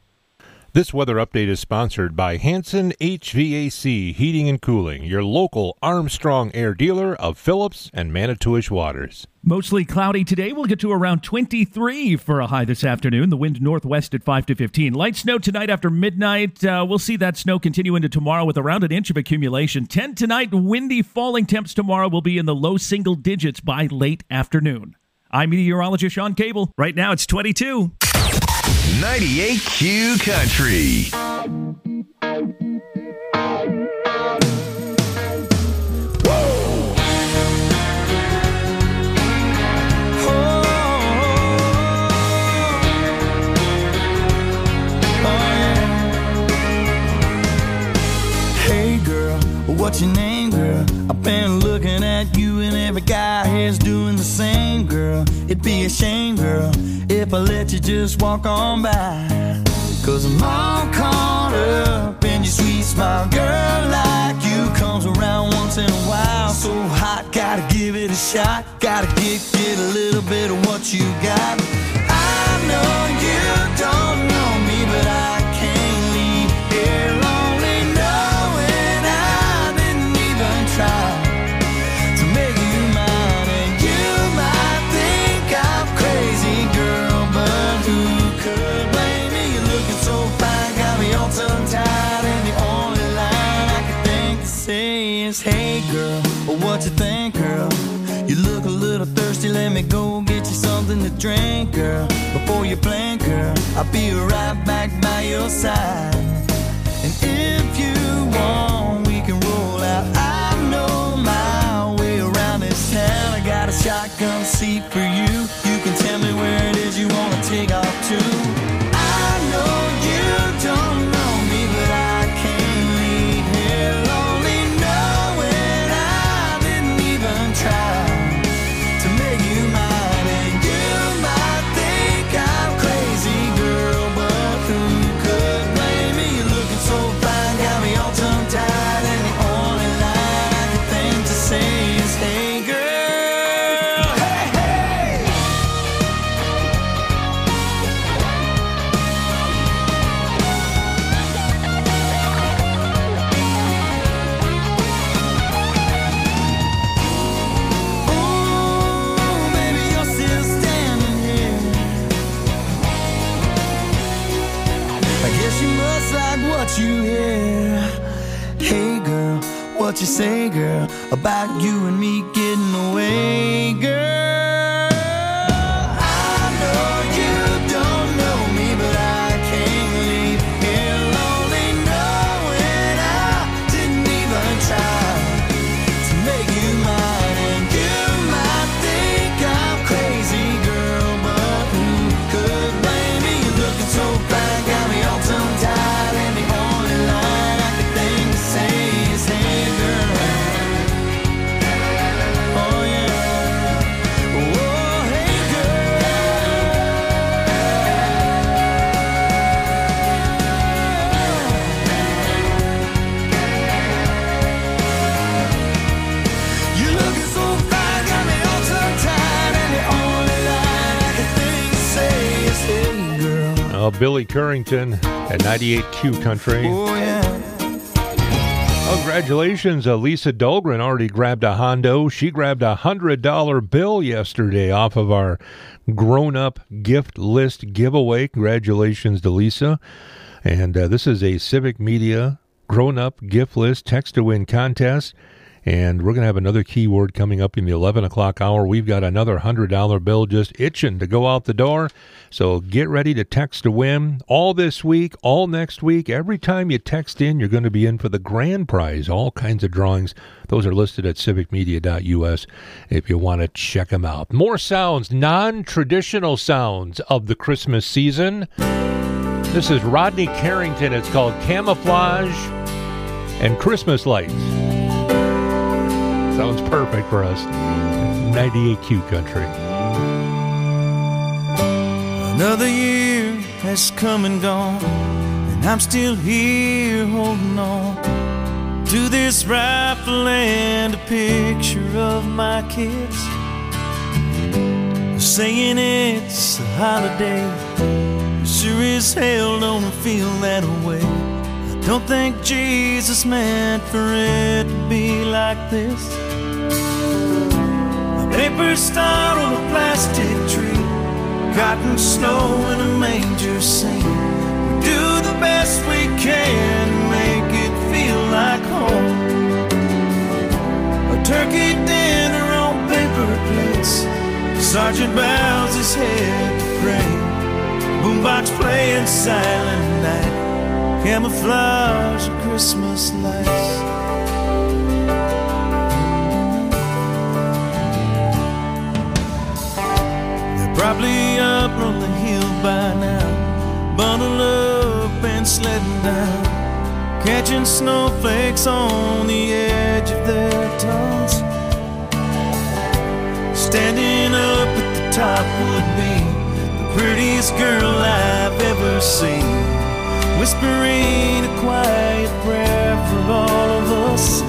This weather update is sponsored by Hanson H V A C Heating and Cooling, your local Armstrong Air dealer of Phillips and Manitowish Waters. Mostly cloudy today. We'll get to around twenty-three for a high this afternoon. The wind northwest at five to fifteen. Light snow tonight after midnight. Uh, we'll see that snow continue into tomorrow with around an inch of accumulation. ten tonight, windy falling temps tomorrow will be in the low single digits by late afternoon. I'm meteorologist Sean Cable. Right now it's twenty-two. ninety-eight Q Country. Hey girl, what's your name, girl? I've been looking at you and every guy here's doing the same, girl. It'd be a shame, girl, if I let you just walk on by. Cause I'm all caught up in your sweet smile. Girl like you comes around once in a while. So hot, gotta give it a shot. Gotta get, get a little bit of what you got. I know you don't know me, but I can't leave here lonely knowing I didn't even try to make you mine. And you might think I'm crazy, girl, but who could blame me? You're looking so fine, got me all tongue-tied, and the only line I can think to say is, hey girl, what you think, girl? You look a little thirsty, let me go get you something to drink, girl. Before you blink, girl, I'll be right back by your side. And if you want, we can roll out. I know my way around this town. I got a shotgun seat for you. You can tell me where it is you want to take off to. I know you don't know me, but I can't leave here lonely knowing I didn't even try to make you mine. And you might think I'm crazy, girl, but who could what you say, girl, about you and me getting away, girl. I know you don't know me, but I can't leave here lonely, knowing I didn't even try to make you mine. And you might think I'm crazy, girl, but who could blame me? You're looking so fine, got me all tongue-tied, and the only line I could think to say is, hey, girl. Oh, yeah. Oh, hey, girl. You're looking so fine, got me all tongue-tied, and the only line I could think to say is, hey, girl. Oh, Billy Currington at ninety-eight Q Country. Oh, yeah. Congratulations, uh, Lisa Dahlgren already grabbed a Hondo. She grabbed a one hundred dollar bill yesterday off of our grown-up gift list giveaway. Congratulations to Lisa. And uh, this is a Civic Media grown-up gift list text-to-win contest. And we're going to have another keyword coming up in the eleven o'clock hour. We've got another one hundred dollar bill just itching to go out the door. So get ready to text to win all this week, all next week. Every time you text in, you're going to be in for the grand prize. All kinds of drawings. Those are listed at civic media dot U S if you want to check them out. More sounds, non-traditional sounds of the Christmas season. This is Rodney Carrington. It's called Camouflage and Christmas Lights. Sounds perfect for us. ninety-eight Q Country. Another year has come and gone, and I'm still here holding on to this rifle and a picture of my kids, saying it's a holiday. Sure as hell don't feel that way. I don't think Jesus meant for it to be like this. A paper star on a plastic tree, cotton snow in a manger scene. We do the best we can to make it feel like home. A turkey dinner on paper plates, Sergeant bows his head to pray. Boombox playing Silent Night, camouflage and Christmas lights. Probably up on the hill by now, bundled up and sledding down, catching snowflakes on the edge of their tongues. Standing up at the top would be the prettiest girl I've ever seen, whispering a quiet prayer for all of us.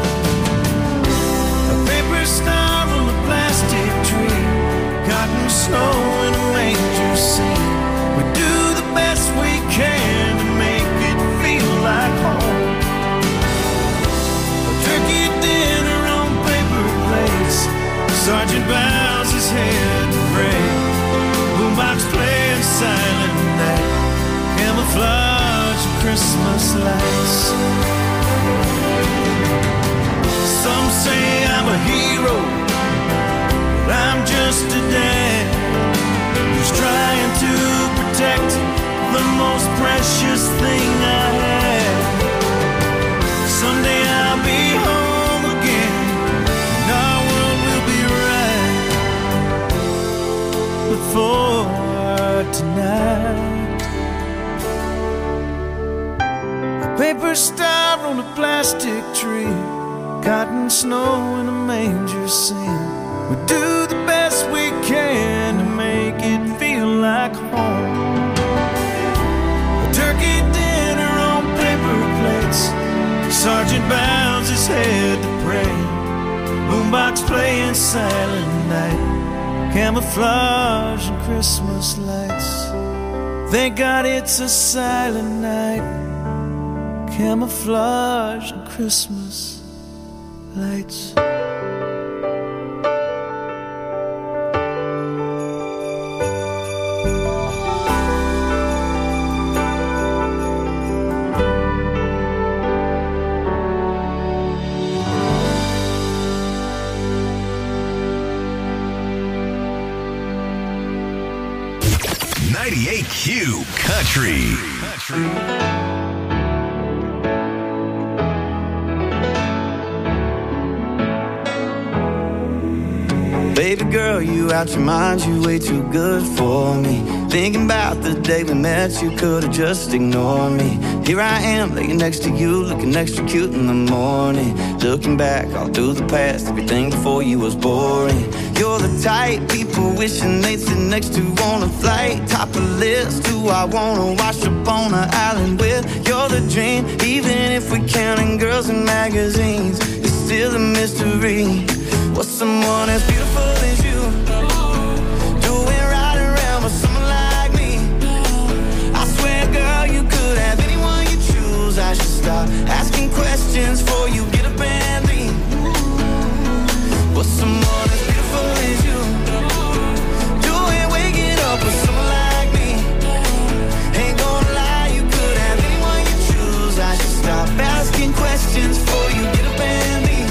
A paper star on a plastic tree, cotton snow in a manger scene. We do the best we can to make it feel like home. A turkey dinner on paper plates, Sergeant bows his head to pray. Boombox playing Silent Night, camouflage and Christmas lights. Some say I'm a hero, I'm just a dad who's trying to protect the most precious thing I have. Someday I'll be home again, and our world will be right. But for tonight, a paper star on a plastic tree, cotton snow in a manger scene. We do the best we can to make it feel like home. A turkey dinner on paper plates, Sergeant bows his head to pray. Boombox playing Silent Night, camouflage and Christmas lights. Thank God it's a silent night, camouflage and Christmas lights. ninety-eight Q Country. Baby girl, you out your mind, you way too good for me. Thinking about the day we met, you could've just ignored me. Here I am, laying next to you, looking extra cute in the morning. Looking back all through the past, everything before you was boring. You're the type people wishing they'd sit next to on a flight. Top of the list, who I wanna wash up on an island with. You're the dream, even if we're counting girls in magazines. It's still a mystery. What's someone as beautiful as you doing right around with someone like me? I swear, girl, you could have anyone you choose. I should stop asking questions before you get up and leave. What's someone as beautiful as you doing waking up with someone like me? Ain't gonna lie, you could have anyone you choose. I should stop asking questions before you get up and leave.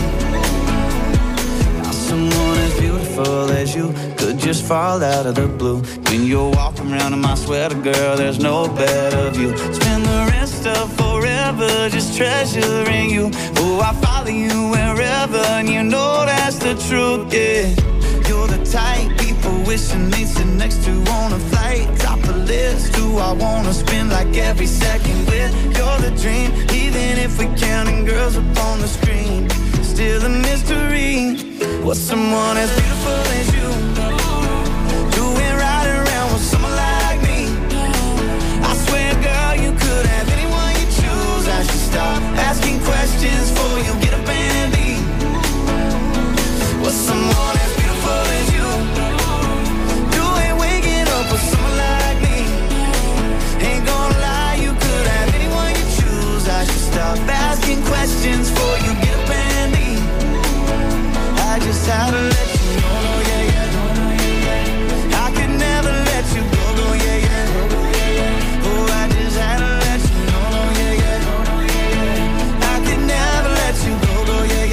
Someone as beautiful as you could just fall out of the blue. When you're walking around in my sweater, girl, there's no better view. Spend the rest of forever just treasuring you. Oh, I follow you wherever, and you know that's the truth, yeah. You're the type people wishing they'd sit next to on a flight. Top of the list, who I wanna spend like every second with. You're the dream, even if we're counting girls up on the screen. Still a mystery. What's someone as beautiful as you doing right around with someone like me? I swear, girl, you could have anyone you choose. I should stop asking questions before you get up and leave. What's someone as beautiful as you doing waking up with someone like me? Ain't gonna lie, you could have anyone you choose. I should stop asking questions before you get up and leave. I just had to let you know, yeah, yeah. I could never let you go, go, yeah, yeah. Oh, I just had to let you know, yeah, yeah. I could never let you go, go, yeah,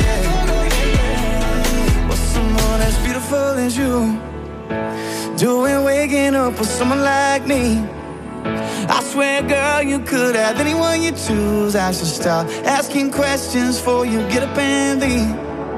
yeah. What's someone as beautiful as you doing waking up with someone like me? I swear, girl, you could have anyone you choose. I should stop asking questions before you get up and leave.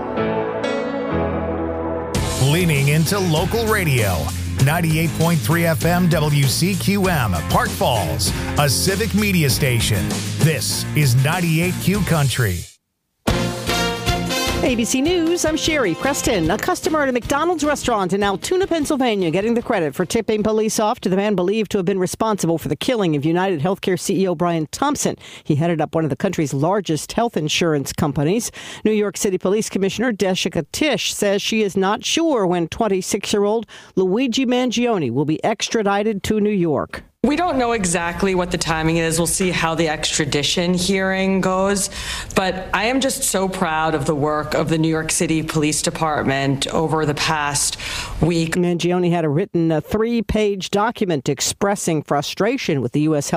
Leaning into local radio. ninety-eight point three F M W C Q M, Park Falls, a civic media station. This is ninety-eight Q Country. A B C News, I'm Sherry Preston. A customer at a McDonald's restaurant in Altoona, Pennsylvania, getting the credit for tipping police off to the man believed to have been responsible for the killing of United Healthcare C E O Brian Thompson. He headed up one of the country's largest health insurance companies. New York City Police Commissioner Jessica Tisch says she is not sure when twenty-six-year-old Luigi Mangione will be extradited to New York. We don't know exactly what the timing is. We'll see how the extradition hearing goes. But I am just so proud of the work of the New York City Police Department over the past week. Mangione had a written uh, three-page document expressing frustration with the U S health